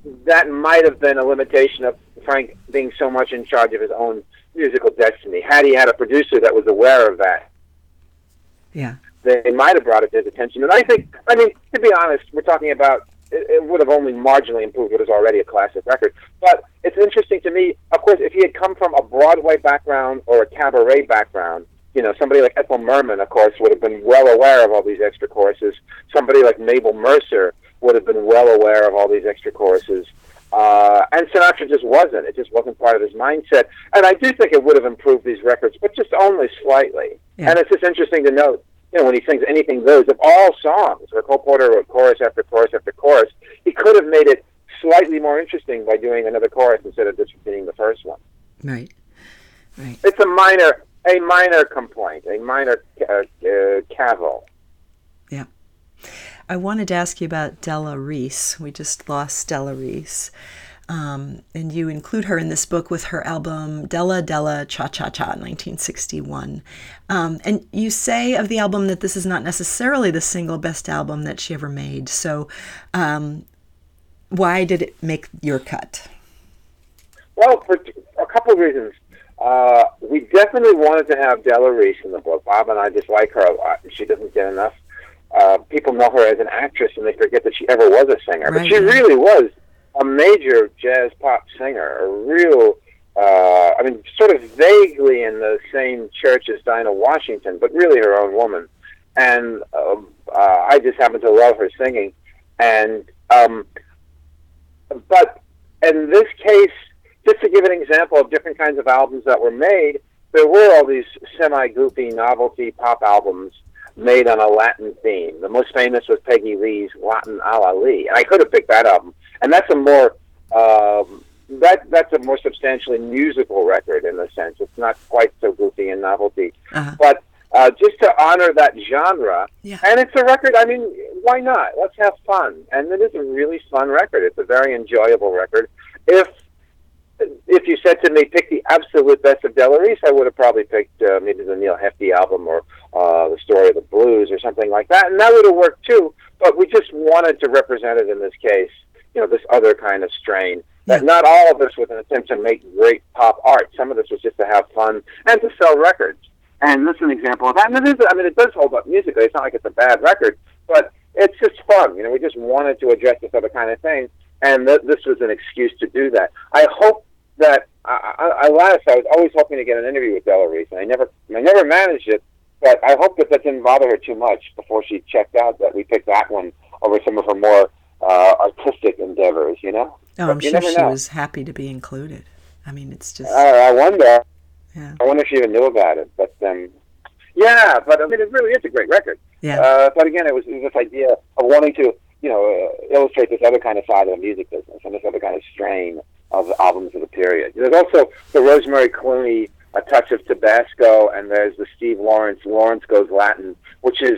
B: that might have been a limitation of Frank being so much in charge of his own musical destiny. Had he had a producer that was aware of that,
A: yeah,
B: they might have brought it to his attention. And I think, I mean, to be honest, we're talking about, it, it would have only marginally improved what is already a classic record. But it's interesting to me, of course, if he had come from a Broadway background or a cabaret background, you know, somebody like Ethel Merman, of course, would have been well aware of all these extra choruses. Somebody like Mabel Mercer would have been well aware of all these extra choruses. Uh, and Sinatra just wasn't. It just wasn't part of his mindset. And I do think it would have improved these records, but just only slightly. Yeah. And it's just interesting to note, you know, when he sings Anything Goes, of all songs, where Cole Porter wrote chorus after chorus after chorus, he could have made it slightly more interesting by doing another chorus instead of just repeating the first one.
A: Right, right.
B: It's a minor, a minor complaint, a minor uh, uh, cavil.
A: Yeah. I wanted to ask you about Della Reese. We just lost Della Reese. Um, and you include her in this book with her album Della Della Cha Cha Cha, nineteen sixty-one. Um, and you say of the album that this is not necessarily the single best album that she ever made. So um, why did it make your cut?
B: Well, for a couple of reasons. Uh, we definitely wanted to have Della Reese in the book. Bob and I just like her a lot, and she doesn't get enough. Uh, people know her as an actress, and they forget that she ever was a singer.
A: Right.
B: But she really was a major jazz pop singer, a real, uh, I mean, sort of vaguely in the same church as Dinah Washington, but really her own woman. And uh, uh, I just happen to love her singing. And, um, but in this case, just to give an example of different kinds of albums that were made, there were all these semi-goofy novelty pop albums made on a Latin theme. The most famous was Peggy Lee's Latin a la Lee. And I could have picked that album. And that's a more um, that that's a more substantially musical record in a sense. It's not quite so goofy and novelty. Uh-huh. But uh, just to honor that genre, yeah. And it's a record, I mean, why not? Let's have fun. And it is a really fun record. It's a very enjoyable record. If if you said to me, pick the absolute best of Della Reese, I would have probably picked uh, maybe the Neil Hefti album or uh, The Story of the Blues or something like that. And that would have worked too. But we just wanted to represent it in this case. You know, this other kind of strain. That yeah. Not all of this was an attempt to make great pop art. Some of this was just to have fun and to sell records. And this is an example of that. And it is, I mean, it does hold up musically. It's not like it's a bad record, but it's just fun. You know, we just wanted to address this other kind of thing, and th- this was an excuse to do that. I hope that I, I, I last I was always hoping to get an interview with Della Reese, and I never, I never managed it. But I hope that that didn't bother her too much before she checked out that we picked that one over some of her more Uh, artistic endeavors, you know?
A: Oh, I'm sure she know. was happy to be included. I mean, it's just...
B: Uh, I wonder.
A: Yeah.
B: I wonder if she even knew about it. But, um, yeah, but, I mean, it really is a great record.
A: Yeah.
B: Uh, but, again, it was, it was this idea of wanting to, you know, uh, illustrate this other kind of side of the music business and this other kind of strain of the albums of the period. There's also the Rosemary Clooney, A Touch of Tabasco, and there's the Steve Lawrence, Lawrence Goes Latin, which is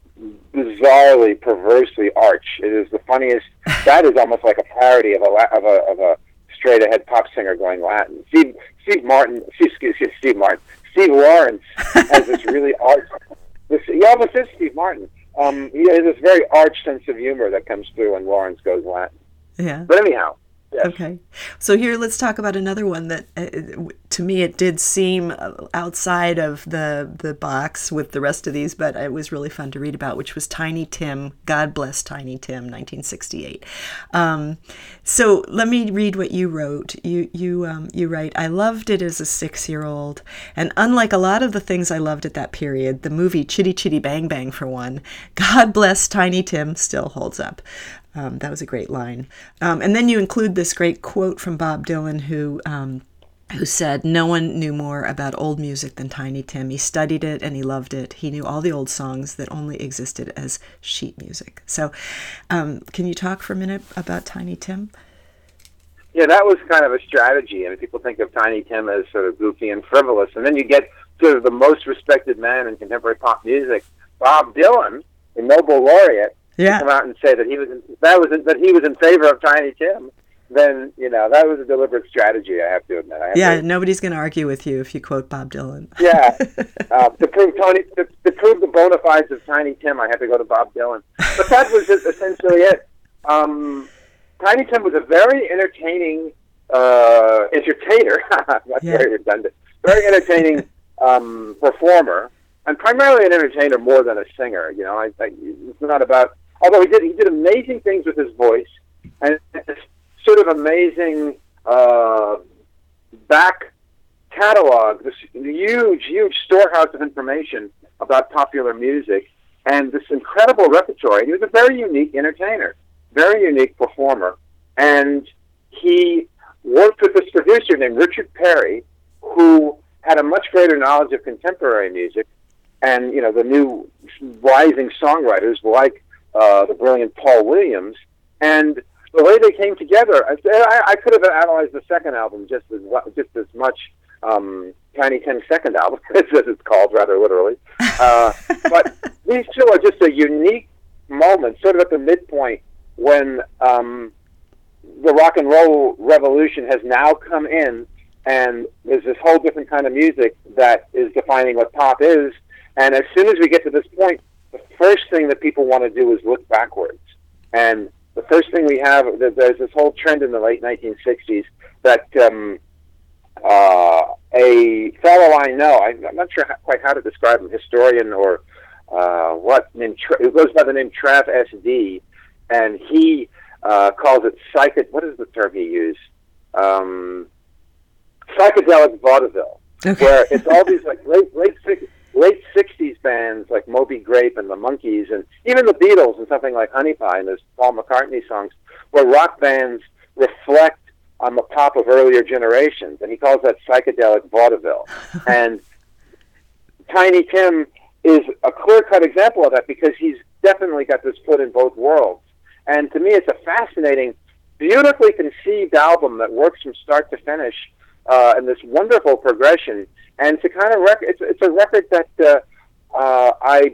B: bizarrely, perversely arch. It is the funniest. That is almost like a parody of a of a of a straight ahead pop singer going Latin. Steve Steve Martin, Steve, excuse, Steve Martin, Steve Lawrence has this really arch. This yeah, this is Steve Martin. Um, he has this very arch sense of humor that comes through when Lawrence Goes Latin.
A: Yeah.
B: But anyhow. Yes.
A: Okay. So here, let's talk about another one that, uh, to me, it did seem outside of the the box with the rest of these, but it was really fun to read about, which was Tiny Tim, God Bless Tiny Tim, nineteen sixty-eight. Um, so let me read what you wrote. You you um, you write, I loved it as a six-year-old, and unlike a lot of the things I loved at that period, the movie Chitty Chitty Bang Bang, for one, God Bless Tiny Tim still holds up. Um, that was a great line. Um, and then you include this great quote from Bob Dylan, who um, who said, no one knew more about old music than Tiny Tim. He studied it and he loved it. He knew all the old songs that only existed as sheet music. So um, can you talk for a minute about Tiny Tim?
B: Yeah, that was kind of a strategy. I mean, people think of Tiny Tim as sort of goofy and frivolous, and then you get sort of the most respected man in contemporary pop music, Bob Dylan, the Nobel laureate,
A: yeah.
B: come out and say that he was in, that was in, that he was in favor of Tiny Tim. Then you know that was a deliberate strategy. I have to admit. I have
A: yeah,
B: to,
A: nobody's going to argue with you if you quote Bob Dylan.
B: yeah, uh, to prove Tony to, to prove the bona fides of Tiny Tim, I had to go to Bob Dylan. But that was just essentially it. Um, Tiny Tim was a very entertaining uh, entertainer. That's
A: Yeah.
B: very redundant. Very entertaining um, performer, and primarily an entertainer more than a singer. You know, I, I, it's not about. Although he did, he did amazing things with his voice, and it's sort of amazing uh, back catalog, this huge, huge storehouse of information about popular music, and this incredible repertoire. He was a very unique entertainer, very unique performer, and he worked with this producer named Richard Perry, who had a much greater knowledge of contemporary music, and you know the new rising songwriters like uh, the brilliant Paul Williams, and the way they came together. I, I could have analyzed the second album just as just as much. Um, Tiny Tim's second album, as it's called, rather literally. Uh, but these two are just a unique moment, sort of at the midpoint when um, the rock and roll revolution has now come in, and there's this whole different kind of music that is defining what pop is. And as soon as we get to this point, the first thing that people want to do is look backwards. And the first thing we have, there's this whole trend in the late nineteen sixties that um, uh, a fellow I know, I'm not sure how, quite how to describe him, historian or uh, what, named, it goes by the name Trav S D, and he uh, calls it psychedelic, what is the term he used? Um, psychedelic vaudeville,
A: okay.
B: where it's all these like late, late, late sixties bands like Moby Grape and the Monkees, and even the Beatles and something like Honey Pie, and there's Paul McCartney songs, where rock bands reflect on the pop of earlier generations, and he calls that psychedelic vaudeville. And Tiny Tim is a clear-cut example of that because he's definitely got this foot in both worlds. And to me, it's a fascinating, beautifully conceived album that works from start to finish uh, in this wonderful progression. And to kind of rec- it's, it's a record that uh, uh, I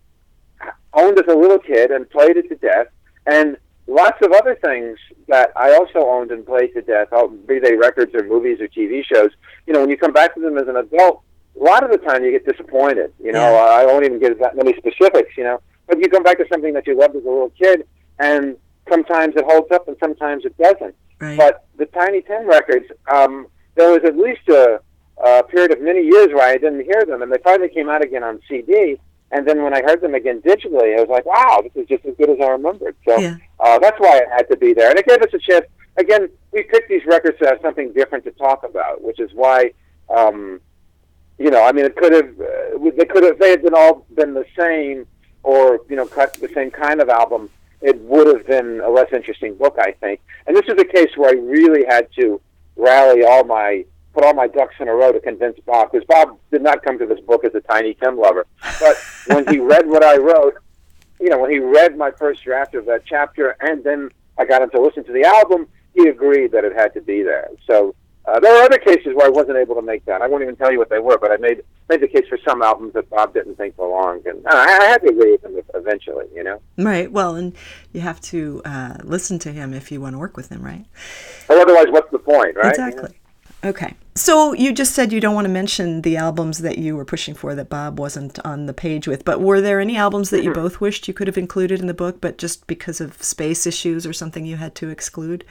B: owned as a little kid and played it to death, and lots of other things that I also owned and played to death, be they records or movies or T V shows. You know, when you come back to them as an adult, a lot of the time you get disappointed. You know,
A: Yeah.
B: I won't even give that many specifics, you know. But you come back to something that you loved as a little kid, and sometimes it holds up and sometimes it doesn't.
A: Right.
B: But the Tiny Tim records, um, there was at least a, a period of many years where I didn't hear them, and they finally came out again on C D. And then when I heard them again digitally, I was like, wow, this is just as good as I remembered. So
A: Yeah.
B: uh, that's why it had to be there. And it gave us a chance. Again, we picked these records to have something different to talk about, which is why, um, you know, I mean, it could have, uh, they could have, they had been all been the same or, you know, cut the same kind of album, it would have been a less interesting book, I think. And this is a case where I really had to rally all my, put all my ducks in a row to convince Bob, because Bob did not come to this book as a Tiny Tim lover. But when he read what I wrote, you know, when he read my first draft of that chapter, and then I got him to listen to the album, he agreed that it had to be there. So uh, there are other cases where I wasn't able to make that. I won't even tell you what they were, but I made made the case for some albums that Bob didn't think belonged, and uh, I, I had to agree with him eventually, you know.
A: Right. Well, and you have to uh, listen to him if you want to work with him, right?
B: Or otherwise, what's the point, right?
A: Exactly. Okay. So you just said you don't want to mention the albums that you were pushing for that Bob wasn't on the page with, but were there any albums that you both wished you could have included in the book, but just because of space issues or something you had to exclude?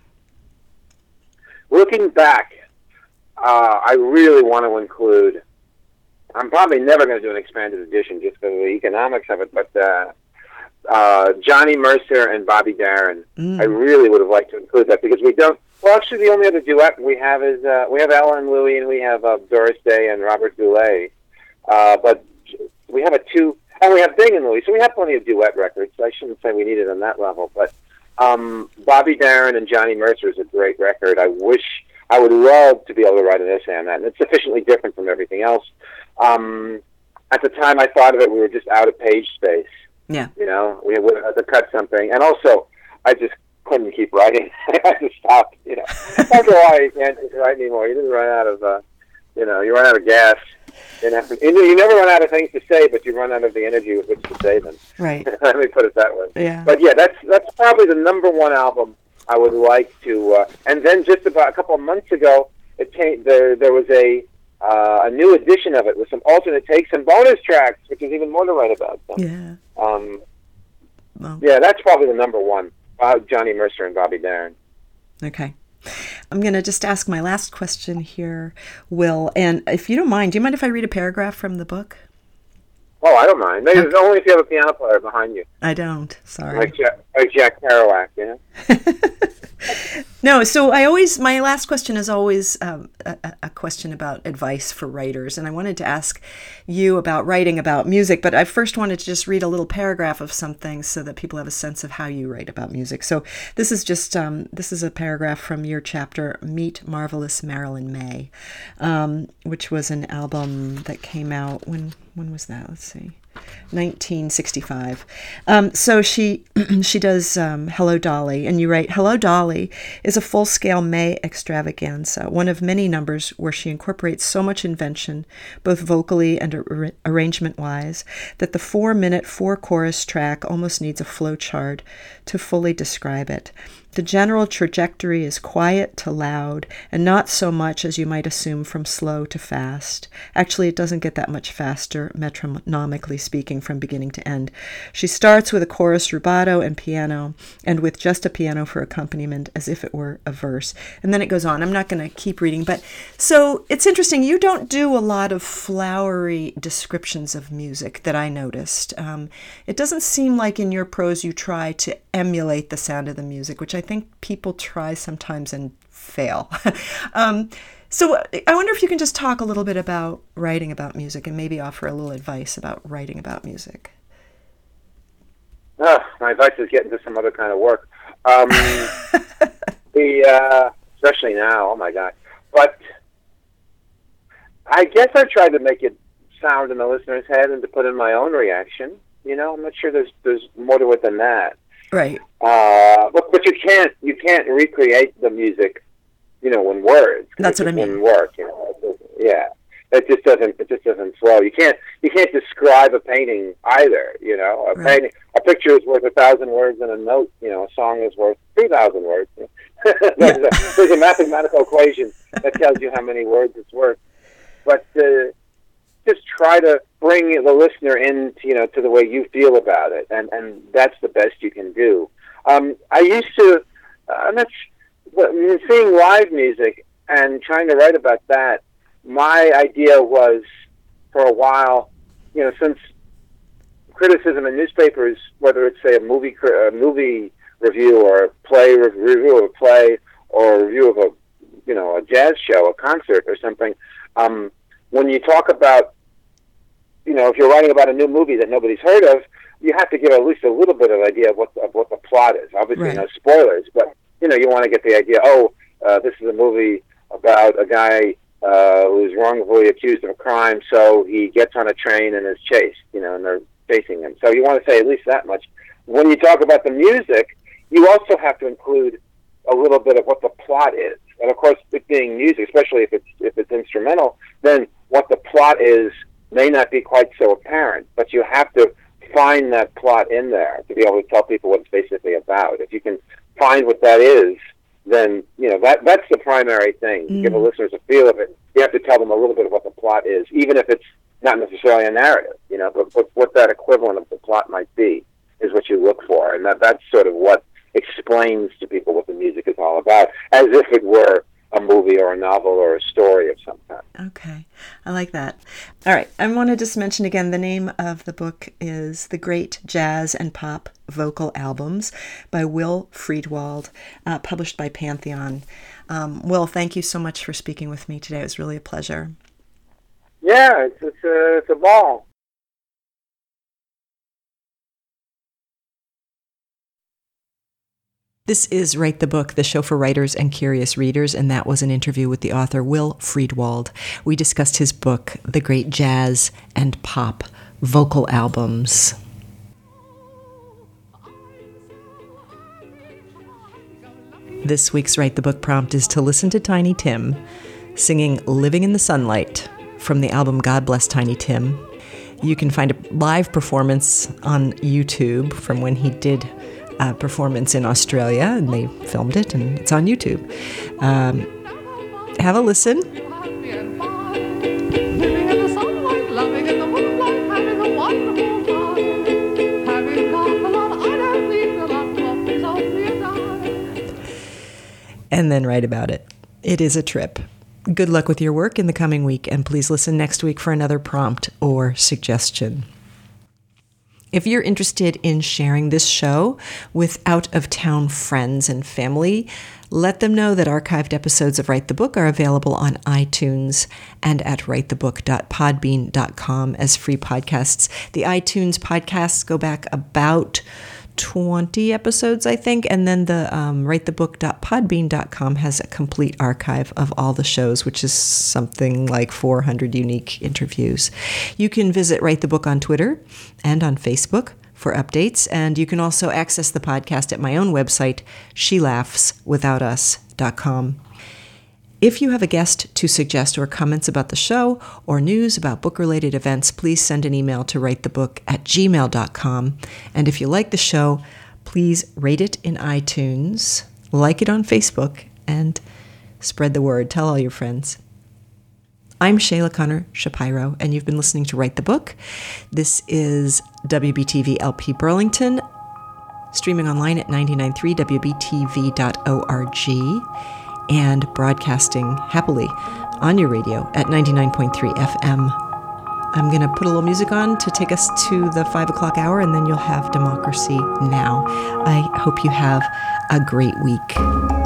B: Looking back, uh, I really want to include, I'm probably never going to do an expanded edition just because of the economics of it, but uh, uh, Johnny Mercer and Bobby Darin, mm. I really would have liked to include that because we don't, well, actually, the only other duet we have is uh, we have Ella and Louie, and we have uh, Doris Day and Robert Goulet. Uh, but we have a two, and we have Bing and Louie, so we have plenty of duet records. So I shouldn't say we need it on that level. But um, Bobby Darin and Johnny Mercer is a great record. I wish, I would love to be able to write an essay on that, and it's sufficiently different from everything else. Um, at the time I thought of it, we were just out of page space.
A: Yeah.
B: You know, we would have to cut something, and also I just couldn't keep writing. I had to stop, you know. After a while, you can't write anymore. You didn't run out of, uh, you know, you run out of gas. You know, you never run out of things to say, but you run out of the energy with which to say them.
A: Right.
B: Let me put it that way.
A: Yeah.
B: But yeah, that's that's probably the number one album I would like to. Uh, and then just about a couple of months ago, it came, there there was a uh, a new edition of it with some alternate takes and bonus tracks, which is even more to write about. So,
A: yeah.
B: Um,
A: well.
B: Yeah, that's probably the number one. uh, Johnny Mercer and Bobby Darin.
A: Okay. I'm going to just ask my last question here, Will. And if you don't mind, do you mind if I read a paragraph from the book?
B: Oh, I don't mind. Maybe
A: Okay.
B: only if you have a piano player behind you.
A: I don't. Sorry.
B: Like Jack, like Jack Kerouac, you know?
A: No, so I always, my last question is always um, a, a question about advice for writers. And I wanted to ask you about writing about music, but I first wanted to just read a little paragraph of something so that people have a sense of how you write about music. So this is just, um, this is a paragraph from your chapter, Meet Marvelous Marilyn Maye, um, which was an album that came out, when, when was that? Let's see. nineteen sixty-five. Um, so she she does um, Hello Dolly, and you write, Hello Dolly is a full-scale Maye extravaganza, one of many numbers where she incorporates so much invention, both vocally and ar- arrangement-wise, that the four-minute, four-chorus track almost needs a flowchart to fully describe it. The general trajectory is quiet to loud, and not so much as you might assume from slow to fast. Actually, it doesn't get that much faster, metronomically speaking, from beginning to end. She starts with a chorus rubato and piano, and with just a piano for accompaniment, as if it were a verse. And then it goes on. I'm not going to keep reading, but so it's interesting. You don't do a lot of flowery descriptions of music that I noticed. Um, it doesn't seem like in your prose you try to emulate the sound of the music, which I think people try sometimes and fail. um, so I wonder if you can just talk a little bit about writing about music and maybe offer a little advice about writing about music.
B: Oh, my advice is get into some other kind of work. Um, the uh, especially now, oh my God. But I guess I tried to make it sound in the listener's head and to put in my own reaction. You know, I'm not sure there's there's more to it than that.
A: Right.
B: Uh, but but you can't you can't recreate the music, you know, in words.
A: That's what I mean.
B: Wouldn't work. You know? It doesn't- yeah, it just doesn't it just doesn't flow. You can't you can't describe a painting either. You know, a
A: Right.
B: painting a picture is worth a thousand words, and a note, you know, a song is worth three thousand words. there's,
A: Yeah.
B: a, there's a mathematical equation that tells you how many words it's worth. But uh, just try to bring the listener in, you know, to the way you feel about it, and, and that's the best you can do. Um, I used to, uh, I'm not, I mean, seeing live music and trying to write about that. My idea was, for a while, you know, since criticism in newspapers, whether it's say a movie a movie review or a play review of a play or a review of a, you know, a jazz show, a concert or something. Um, when you talk about, you know, if you're writing about a new movie that nobody's heard of, you have to give at least a little bit of idea of what of what the plot is. Obviously,
A: Right.
B: no spoilers, but you know, you want to get the idea. Oh, uh, this is a movie about a guy uh, who's wrongfully accused of a crime, so he gets on a train and is chased. You know, and they're chasing him. So you want to say at least that much. When you talk about the music, you also have to include a little bit of what the plot is. And of course, it being music, especially if it's if it's instrumental, then what the plot is may not be quite so apparent, but you have to find that plot in there to be able to tell people what it's basically about. If you can find what that is, then, you know, that that's the primary thing.
A: Mm.
B: Give the listeners a feel of it. You have to tell them a little bit of what the plot is, even if it's not necessarily a narrative, you know, but, but what that equivalent of the plot might be is what you look for. And that that's sort of what explains to people what the music is all about, as if it were a movie or a novel or a story of some kind.
A: Okay, I like that. All right, I want to just mention again, the name of the book is The Great Jazz and Pop Vocal Albums by Will Friedwald, uh, published by Pantheon. Um, Will, thank you so much for speaking with me today. It was really a pleasure.
B: Yeah, it's it's a, it's a ball.
A: This is Write the Book, the show for writers and curious readers, and that was an interview with the author Will Friedwald. We discussed his book, The Great Jazz and Pop Vocal Albums. This week's Write the Book prompt is to listen to Tiny Tim singing Living in the Sunlight from the album God Bless Tiny Tim. You can find a live performance on YouTube from when he did a performance in Australia, and they filmed it, and it's on YouTube. Um, have a listen.
C: Having laughed a lot, I don't need a lot of coffee, so
A: and then write about it. It is a trip. Good luck with your work in the coming week, and please listen next week for another prompt or suggestion. If you're interested in sharing this show with out-of-town friends and family, let them know that archived episodes of Write the Book are available on iTunes and at write the book dot podbean dot com as free podcasts. The iTunes podcasts go back about twenty episodes, I think, and then the um, write the book dot podbean dot com has a complete archive of all the shows, which is something like four hundred unique interviews. You can visit Write the Book on Twitter and on Facebook for updates, and you can also access the podcast at my own website, she laughs without us dot com. If you have a guest to suggest or comments about the show or news about book-related events, please send an email to write the book at gmail dot com. And if you like the show, please rate it in iTunes, like it on Facebook, and spread the word. Tell all your friends. I'm Shayla Connor Shapiro, and you've been listening to Write the Book. This is W B T V L P Burlington, streaming online at nine nine three W B T V dot org. and broadcasting happily on your radio at ninety-nine point three F M. I'm going to put a little music on to take us to the five o'clock hour, and then you'll have Democracy Now! I hope you have a great week.